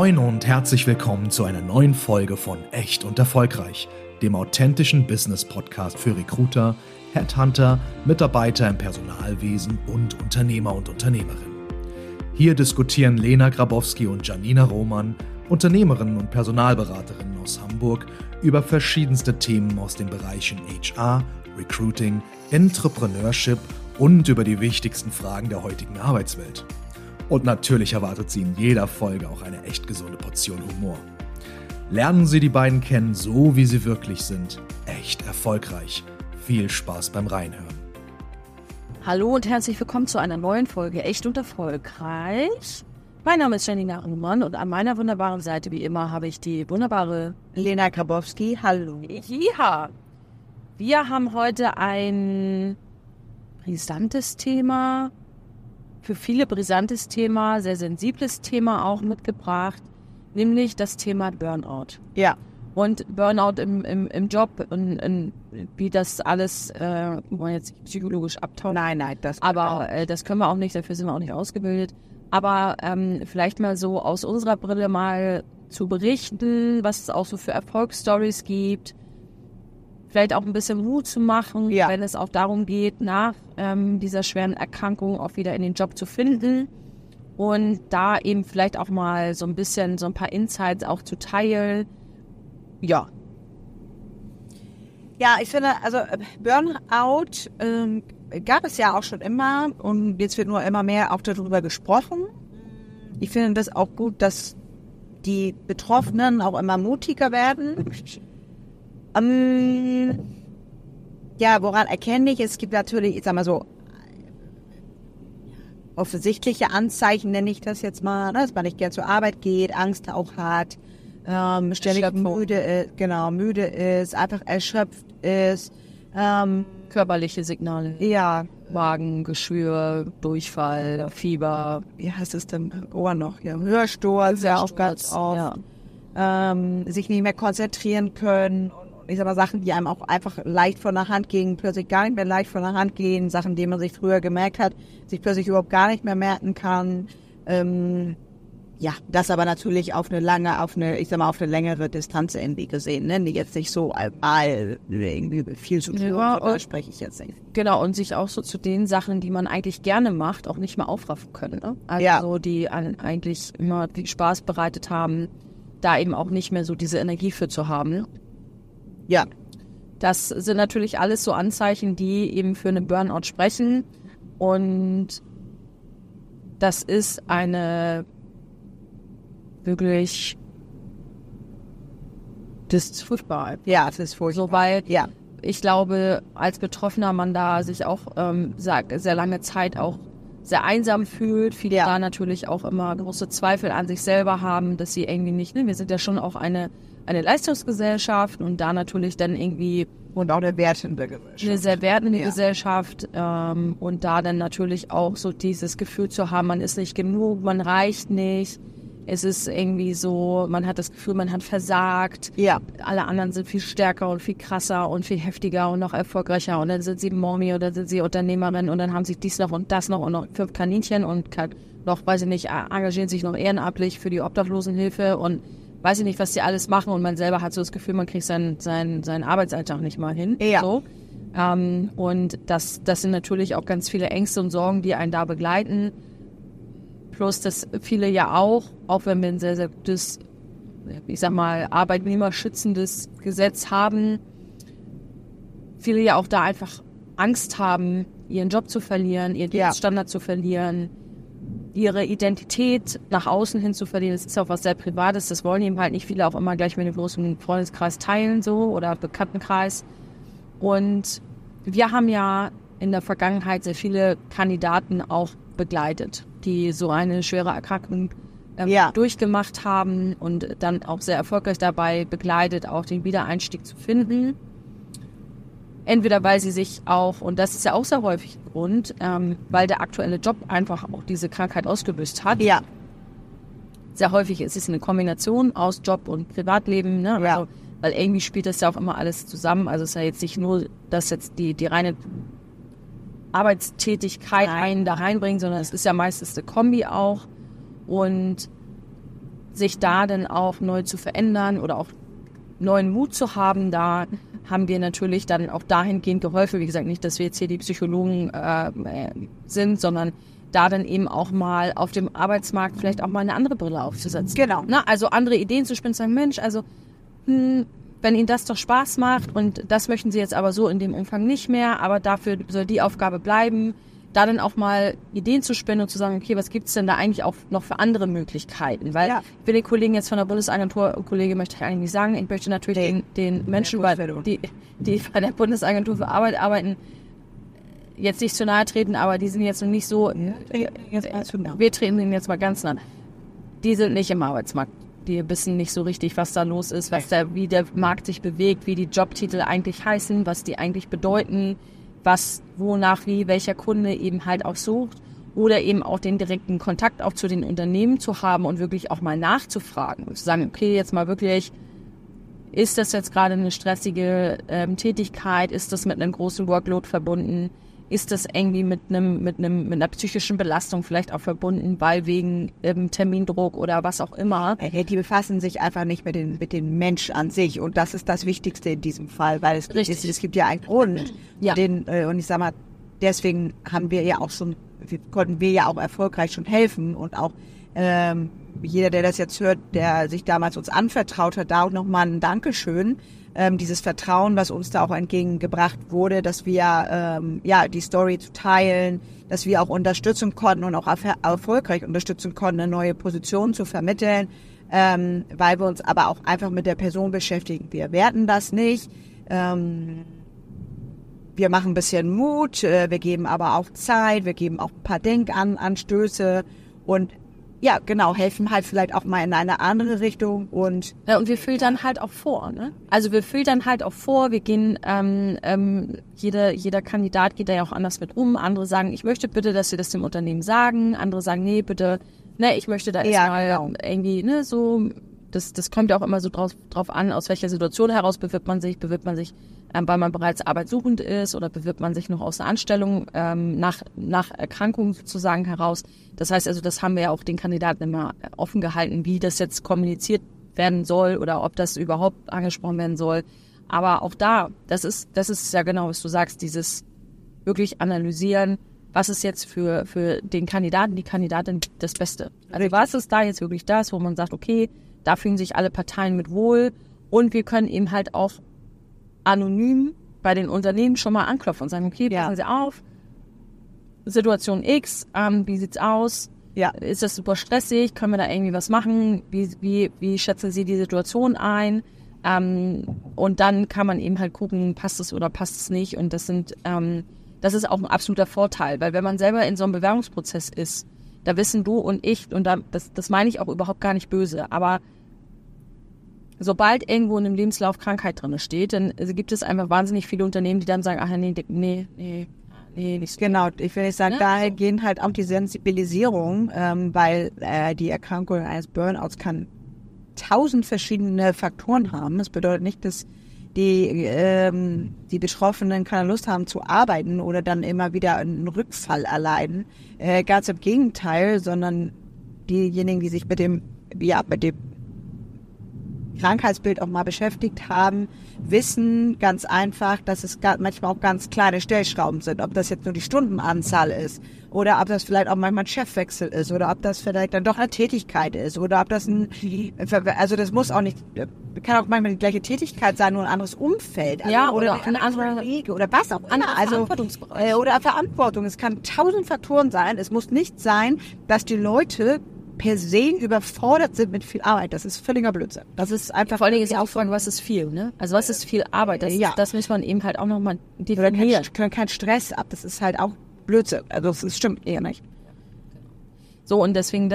Moin und herzlich willkommen zu einer neuen Folge von Echt und Erfolgreich, dem authentischen Business-Podcast für Recruiter, Headhunter, Mitarbeiter im Personalwesen und Unternehmer und Unternehmerinnen. Hier diskutieren Lena Grabowski und Janina Roman, Unternehmerinnen und Personalberaterinnen aus Hamburg, über verschiedenste Themen aus den Bereichen HR, Recruiting, Entrepreneurship und über die wichtigsten Fragen der heutigen Arbeitswelt. Und natürlich erwartet Sie in jeder Folge auch eine echt gesunde Portion Humor. Lernen Sie die beiden kennen, so wie sie wirklich sind. Echt erfolgreich. Viel Spaß beim Reinhören. Hallo und herzlich willkommen zu einer neuen Folge Echt und Erfolgreich. Mein Name ist Janina Roman und an meiner wunderbaren Seite wie immer habe ich die wunderbare Lena Grabowski. Hallo. Ja. Wir haben heute ein brisantes Thema, für viele brisantes Thema, sehr sensibles Thema auch mitgebracht, nämlich das Thema Burnout. Ja. Und Burnout im Job und wie das alles, wir wollen jetzt nicht psychologisch abtauchen. Nein, das können wir auch nicht, dafür sind wir auch nicht ausgebildet. Aber vielleicht mal so aus unserer Brille mal zu berichten, was es auch so für Erfolgsstories gibt. Vielleicht auch ein bisschen Mut zu machen, wenn es auch darum geht, nach dieser schweren Erkrankung auch wieder in den Job zu finden. Und da eben vielleicht auch mal so ein bisschen, so ein paar Insights auch zu teilen. Ja. Ja, ich finde, also Burnout gab es ja auch schon immer und jetzt wird nur immer mehr auch darüber gesprochen. Ich finde das auch gut, dass die Betroffenen auch immer mutiger werden. Ja, woran erkenne ich? Es gibt natürlich, ich sag mal so, offensichtliche Anzeichen, nenne ich das jetzt mal, dass man nicht gern zur Arbeit geht, Angst auch hat, ständig müde ist, einfach erschöpft ist. Körperliche Signale. Ja. Magen, Geschwür, Durchfall, Fieber. Wie heißt es denn? Ohr noch? Ja, Hörsturz, ja auch ganz oft. Ja. Sich nicht mehr konzentrieren können. Ich sag mal, Sachen, die einem auch einfach leicht von der Hand gehen, plötzlich gar nicht mehr leicht von der Hand gehen. Sachen, die man sich früher gemerkt hat, sich plötzlich überhaupt gar nicht mehr merken kann. Ja, das aber natürlich auf eine längere Distanz irgendwie gesehen, ne? Jetzt nicht so irgendwie viel zu tun, da spreche ich jetzt nicht. Genau, und sich auch so zu den Sachen, die man eigentlich gerne macht, auch nicht mehr aufraffen können, ne? Also die eigentlich immer viel Spaß bereitet haben, da eben auch nicht mehr so diese Energie für zu haben. Ja. Das sind natürlich alles so Anzeichen, die eben für einen Burnout sprechen. Und das ist eine wirklich, das ist furchtbar. Ja, das ist furchtbar. So, weil ich glaube, als Betroffener man da sich auch sehr lange Zeit auch sehr einsam fühlt. Viele da natürlich auch immer große Zweifel an sich selber haben, dass sie irgendwie nicht, wir sind ja schon auch eine Leistungsgesellschaft und da natürlich dann irgendwie und auch eine wertende Gesellschaft. Eine sehr wertende Gesellschaft und da dann natürlich auch so dieses Gefühl zu haben, man ist nicht genug, man reicht nicht. Es ist irgendwie so, man hat das Gefühl, man hat versagt. Ja. Alle anderen sind viel stärker und viel krasser und viel heftiger und noch erfolgreicher. Und dann sind sie Mommy oder sind sie Unternehmerin und dann haben sie dies noch und das noch und noch 5 Kaninchen und noch, weiß ich nicht, engagieren sich noch ehrenamtlich für die Obdachlosenhilfe und weiß ich nicht, was die alles machen. Und man selber hat so das Gefühl, man kriegt seinen Arbeitsalltag nicht mal hin. Ja. So. Und das sind natürlich auch ganz viele Ängste und Sorgen, die einen da begleiten. Plus, dass viele ja auch wenn wir ein sehr, sehr gutes, ich sag mal, arbeitnehmerschützendes Gesetz haben, viele ja auch da einfach Angst haben, ihren Job zu verlieren, ihren Lebensstandard zu verlieren, ihre Identität nach außen hin zu verlieren. Das ist auch was sehr Privates, das wollen eben halt nicht viele auch immer gleich mit dem großen Freundeskreis teilen so oder Bekanntenkreis. Und wir haben ja in der Vergangenheit sehr viele Kandidaten auch begleitet, die so eine schwere Erkrankung durchgemacht haben und dann auch sehr erfolgreich dabei begleitet, auch den Wiedereinstieg zu finden. Entweder weil sie sich auch, und das ist ja auch sehr häufig ein Grund, weil der aktuelle Job einfach auch diese Krankheit ausgelöst hat. Ja. Sehr häufig ist es eine Kombination aus Job und Privatleben, ne? Ja. Also, weil irgendwie spielt das ja auch immer alles zusammen. Also es ist ja jetzt nicht nur, dass jetzt die reine Arbeitstätigkeit einen da reinbringt, sondern es ist ja meistens eine Kombi auch. Und sich da dann auch neu zu verändern oder auch neuen Mut zu haben, da haben wir natürlich dann auch dahingehend geholfen. Wie gesagt, nicht, dass wir jetzt hier die Psychologen sind, sondern da dann eben auch mal auf dem Arbeitsmarkt vielleicht auch mal eine andere Brille aufzusetzen. Genau. Na, also andere Ideen zu spinnen, sagen, Mensch, also wenn Ihnen das doch Spaß macht und das möchten Sie jetzt aber so in dem Umfang nicht mehr, aber dafür soll die Aufgabe bleiben, da dann auch mal Ideen zu spinnen und zu sagen, okay, was gibt es denn da eigentlich auch noch für andere Möglichkeiten? Weil ich will den Kollegen jetzt von der Bundesagentur, Kollege möchte ich eigentlich nicht sagen, ich möchte natürlich den Menschen, die bei der Bundesagentur für Arbeit arbeiten, jetzt nicht zu nahe treten, aber die sind jetzt noch nicht so, wir treten ihnen jetzt mal ganz nah. Die sind nicht im Arbeitsmarkt. Die wissen nicht so richtig, was da los ist, wie der Markt sich bewegt, wie die Jobtitel eigentlich heißen, was die eigentlich bedeuten, was, wonach, wie, welcher Kunde eben halt auch sucht oder eben auch den direkten Kontakt auch zu den Unternehmen zu haben und wirklich auch mal nachzufragen und zu sagen, okay, jetzt mal wirklich, ist das jetzt gerade eine stressige Tätigkeit, ist das mit einem großen Workload verbunden, ist das irgendwie mit einer psychischen Belastung vielleicht auch verbunden, weil wegen Termindruck oder was auch immer. Die befassen sich einfach nicht mit den Mensch an sich und das ist das Wichtigste in diesem Fall, weil es gibt ja einen Grund. Ja. Und ich sag mal, deswegen konnten wir ja auch erfolgreich schon helfen und auch jeder, der das jetzt hört, der sich damals uns anvertraut hat, da auch nochmal ein Dankeschön. Dieses Vertrauen, was uns da auch entgegengebracht wurde, dass wir die Story zu teilen, dass wir auch unterstützen konnten und auch erfolgreich unterstützen konnten, eine neue Position zu vermitteln, weil wir uns aber auch einfach mit der Person beschäftigen. Wir werten das nicht. Wir machen ein bisschen Mut, wir geben aber auch Zeit, wir geben auch ein paar Denkanstöße und ja, genau, helfen halt vielleicht auch mal in eine andere Richtung und wir filtern halt auch vor, ne? Also wir filtern halt auch vor, wir gehen, jeder Kandidat geht da ja auch anders mit um. Andere sagen, ich möchte bitte, dass Sie das dem Unternehmen sagen. Andere sagen, nee, bitte, ne, ich möchte da erstmal irgendwie, ne, so, das kommt ja auch immer so drauf an, aus welcher Situation heraus bewirbt man sich, weil man bereits arbeitssuchend ist oder bewirbt man sich noch aus der Anstellung nach Erkrankung sozusagen heraus. Das heißt also, das haben wir ja auch den Kandidaten immer offen gehalten, wie das jetzt kommuniziert werden soll oder ob das überhaupt angesprochen werden soll. Aber auch da, das ist ja genau, was du sagst, dieses wirklich analysieren, was ist jetzt für den Kandidaten, die Kandidatin das Beste. Also was ist da jetzt wirklich das, wo man sagt, okay, da fühlen sich alle Parteien mit wohl und wir können eben halt auch anonym bei den Unternehmen schon mal anklopfen und sagen, okay, passen Sie auf, Situation X, wie sieht's aus? Ja. Ist das super stressig? Können wir da irgendwie was machen? Wie schätzen Sie die Situation ein? Und dann kann man eben halt gucken, passt es oder passt es nicht? Und das ist auch ein absoluter Vorteil, weil wenn man selber in so einem Bewerbungsprozess ist, da wissen du und ich, und das meine ich auch überhaupt gar nicht böse, aber sobald irgendwo in einem Lebenslauf Krankheit drin steht, dann gibt es einfach wahnsinnig viele Unternehmen, die dann sagen, ach nee, nicht so. Genau, ich will nicht sagen, daher gehen halt auch die Sensibilisierung, weil die Erkrankung eines Burnouts kann 1000 verschiedene Faktoren haben. Das bedeutet nicht, dass die Betroffenen keine Lust haben zu arbeiten oder dann immer wieder einen Rückfall erleiden. Ganz im Gegenteil, sondern diejenigen, die sich mit dem Krankheitsbild auch mal beschäftigt haben, wissen ganz einfach, dass es manchmal auch ganz kleine Stellschrauben sind. Ob das jetzt nur die Stundenanzahl ist oder ob das vielleicht auch manchmal ein Chefwechsel ist oder ob das vielleicht dann doch eine Tätigkeit ist oder ob das also das muss auch nicht, kann auch manchmal die gleiche Tätigkeit sein, nur ein anderes Umfeld. Also, oder eine andere Wege oder was auch immer. Verantwortungsbereich. Oder Verantwortung. Es kann 1000 Faktoren sein. Es muss nicht sein, dass die Leute per se überfordert sind mit viel Arbeit. Das ist völliger Blödsinn. Das ist einfach... Vor allen Dingen ist ja auch fragen, was ist viel, ne? Also was ist viel Arbeit? Das muss man eben halt auch nochmal definieren. Oder kein Stress ab. Das ist halt auch Blödsinn. Also das stimmt eher nicht. So, und deswegen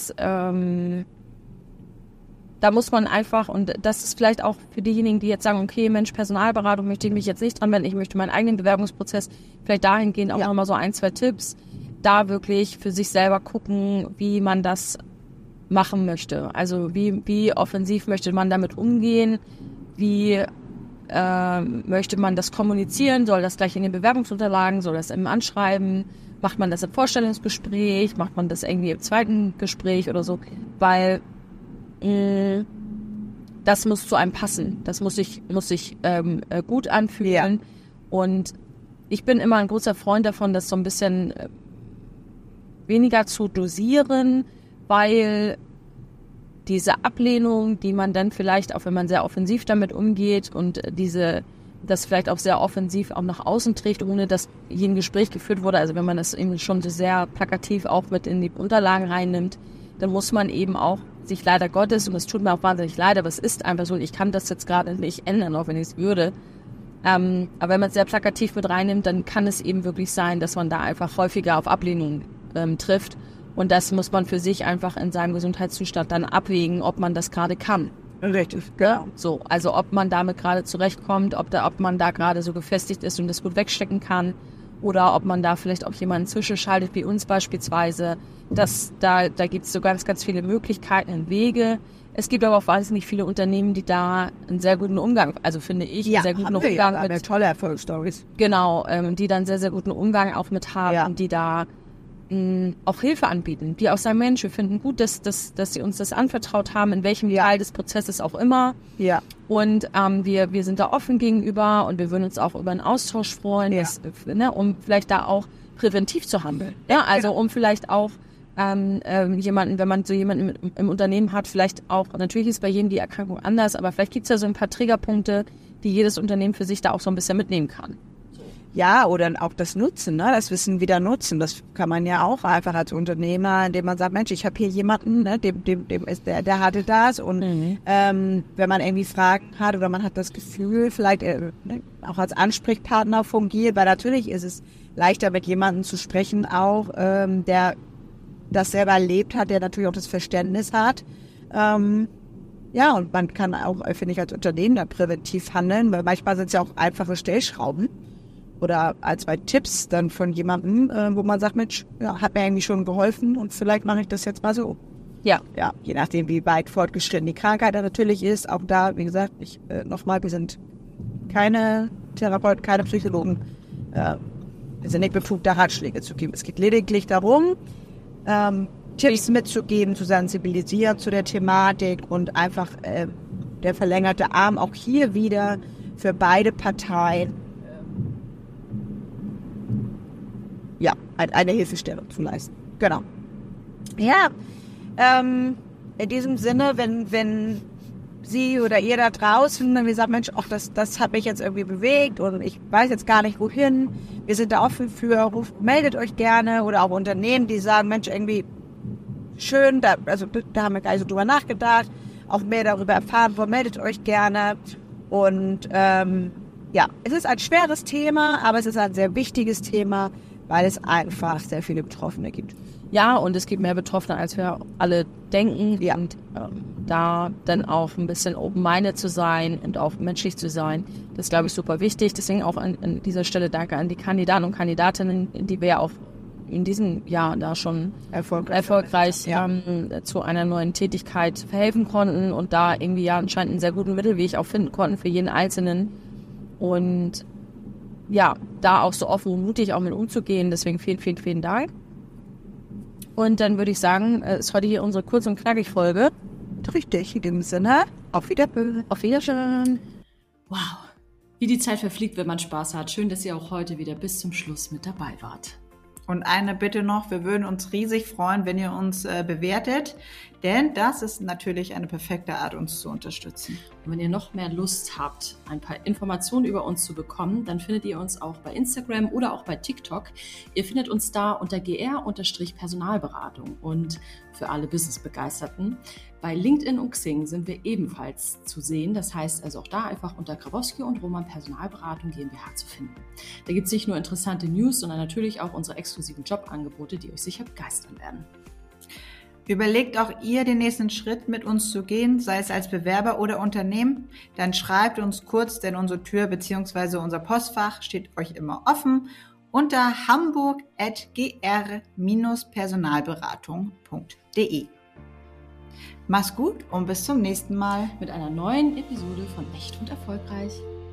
da muss man einfach, und das ist vielleicht auch für diejenigen, die jetzt sagen, okay, Mensch, Personalberatung möchte ich mich jetzt nicht dran wenden, ich möchte meinen eigenen Bewerbungsprozess, vielleicht dahingehend auch nochmal so 1, 2 Tipps, da wirklich für sich selber gucken, wie man das machen möchte. Also wie offensiv möchte man damit umgehen, wie möchte man das kommunizieren, soll das gleich in den Bewerbungsunterlagen, soll das im Anschreiben, macht man das im Vorstellungsgespräch, macht man das irgendwie im zweiten Gespräch oder so, weil das muss zu einem passen. Das muss sich gut anfühlen. Ja. Und ich bin immer ein großer Freund davon, das so ein bisschen weniger zu dosieren, weil diese Ablehnung, die man dann vielleicht, auch wenn man sehr offensiv damit umgeht und das vielleicht auch sehr offensiv auch nach außen trägt, ohne dass hier ein Gespräch geführt wurde, also wenn man das eben schon sehr plakativ auch mit in die Unterlagen reinnimmt, dann muss man eben auch sich leider Gottes, und es tut mir auch wahnsinnig leid, aber es ist einfach so, ich kann das jetzt gerade nicht ändern, auch wenn ich es würde. Aber wenn man es sehr plakativ mit reinnimmt, dann kann es eben wirklich sein, dass man da einfach häufiger auf Ablehnung trifft. Und das muss man für sich einfach in seinem Gesundheitszustand dann abwägen, ob man das gerade kann. Richtig, genau. So, also ob man damit gerade zurechtkommt, ob man da gerade so gefestigt ist und das gut wegstecken kann, oder ob man da vielleicht auch jemanden zwischenschaltet, wie uns beispielsweise. Da gibt es so ganz, ganz viele Möglichkeiten und Wege. Es gibt aber auch wahnsinnig viele Unternehmen, die da einen sehr guten Umgang, also finde ich, einen sehr guten Umgang mit. Tolle Erfolgsstories. Genau, die dann sehr, sehr guten Umgang auch mit haben, die da auch Hilfe anbieten, die auch sagen, Mensch, wir finden gut, dass sie uns das anvertraut haben, in welchem Teil des Prozesses auch immer. Ja. Und wir sind da offen gegenüber und wir würden uns auch über einen Austausch freuen, um vielleicht da auch präventiv zu handeln. Ja, also um vielleicht auch jemanden, wenn man so jemanden im Unternehmen hat, vielleicht auch, natürlich ist bei jedem die Erkrankung anders, aber vielleicht gibt es ja so ein paar Triggerpunkte, die jedes Unternehmen für sich da auch so ein bisschen mitnehmen kann. Ja, oder auch das Nutzen, ne? Das Wissen wieder nutzen. Das kann man ja auch einfach als Unternehmer, indem man sagt, Mensch, ich habe hier jemanden, ne, dem ist der hatte das. Und wenn man irgendwie Fragen hat oder man hat das Gefühl, vielleicht auch als Ansprechpartner fungiert, weil natürlich ist es leichter, mit jemandem zu sprechen, auch der das selber erlebt hat, der natürlich auch das Verständnis hat. Ja, und man kann auch, finde ich, als Unternehmen da präventiv handeln, weil manchmal sind es ja auch einfache Stellschrauben. Oder als 2 Tipps dann von jemandem, wo man sagt, Mensch, ja, hat mir irgendwie schon geholfen und vielleicht mache ich das jetzt mal so. Ja. Ja, je nachdem, wie weit fortgeschritten die Krankheit da natürlich ist. Auch da, wie gesagt, wir sind keine Therapeuten, keine Psychologen. Wir sind nicht befugt, da Ratschläge zu geben. Es geht lediglich darum, Tipps mitzugeben, zu sensibilisieren zu der Thematik und einfach der verlängerte Arm auch hier wieder für beide Parteien eine Hilfestellung zu leisten. Genau. Ja, in diesem Sinne, wenn Sie oder ihr da draußen irgendwie sagt, Mensch, ach, das hat mich jetzt irgendwie bewegt und ich weiß jetzt gar nicht wohin, wir sind da offen für, meldet euch gerne, oder auch Unternehmen, die sagen, Mensch, irgendwie schön, da haben wir gar nicht so drüber nachgedacht, auch mehr darüber erfahren wollen, meldet euch gerne. Und es ist ein schweres Thema, aber es ist ein sehr wichtiges Thema, weil es einfach sehr viele Betroffene gibt. Ja, und es gibt mehr Betroffene, als wir alle denken. Ja. Und da dann auch ein bisschen open-minded zu sein und auch menschlich zu sein, das ist, glaube ich, super wichtig. Deswegen auch an dieser Stelle danke an die Kandidaten und Kandidatinnen, die wir ja auch in diesem Jahr da schon erfolgreich zu einer neuen Tätigkeit verhelfen konnten und da irgendwie ja anscheinend einen sehr guten Mittelweg auch finden konnten für jeden Einzelnen. Und ja, da auch so offen und mutig auch mit umzugehen. Deswegen vielen, vielen, vielen Dank. Und dann würde ich sagen, ist heute hier unsere kurz- und knackig Folge. Richtig, in dem Sinne, auf Wiedersehen. Auf Wiedersehen. Wow, wie die Zeit verfliegt, wenn man Spaß hat. Schön, dass ihr auch heute wieder bis zum Schluss mit dabei wart. Und eine Bitte noch, wir würden uns riesig freuen, wenn ihr uns bewertet, denn das ist natürlich eine perfekte Art, uns zu unterstützen. Und wenn ihr noch mehr Lust habt, ein paar Informationen über uns zu bekommen, dann findet ihr uns auch bei Instagram oder auch bei TikTok. Ihr findet uns da unter gr-Personalberatung und für alle Business-Begeisterten. Bei LinkedIn und Xing sind wir ebenfalls zu sehen. Das heißt also auch da einfach unter Grabowski und Roman Personalberatung GmbH zu finden. Da gibt es nicht nur interessante News, sondern natürlich auch unsere exklusiven Jobangebote, die euch sicher begeistern werden. Überlegt auch ihr, den nächsten Schritt mit uns zu gehen, sei es als Bewerber oder Unternehmen, dann schreibt uns kurz, denn unsere Tür bzw. unser Postfach steht euch immer offen unter hamburg@gr-personalberatung.de. Mach's gut und bis zum nächsten Mal Mit einer neuen Episode von Echt und Erfolgreich.